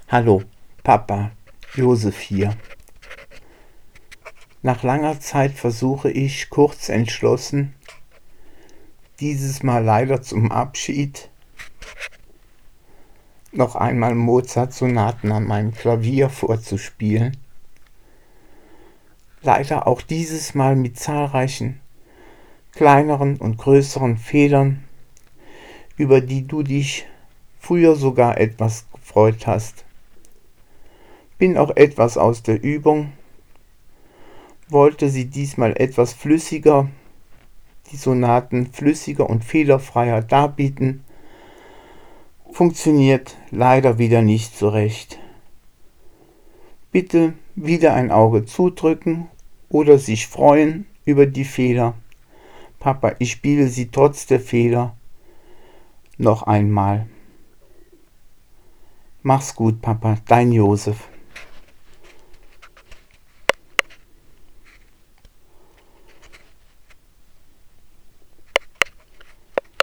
Hallo, Papa, Josef hier. Nach langer Zeit versuche ich, kurz entschlossen, dieses Mal leider zum Abschied, noch einmal Mozart-Sonaten an meinem Klavier vorzuspielen. Leider auch dieses Mal mit zahlreichen kleineren und größeren Fehlern, über die du dich früher sogar etwas gefreut hast. Bin auch etwas aus der Übung, wollte sie diesmal etwas flüssiger, die Sonaten flüssiger und fehlerfreier darbieten, funktioniert leider wieder nicht so recht. Bitte wieder ein Auge zudrücken oder sich freuen über die Fehler. Papa, ich spiele sie trotz der Fehler noch einmal. Mach's gut, Papa, dein Josef.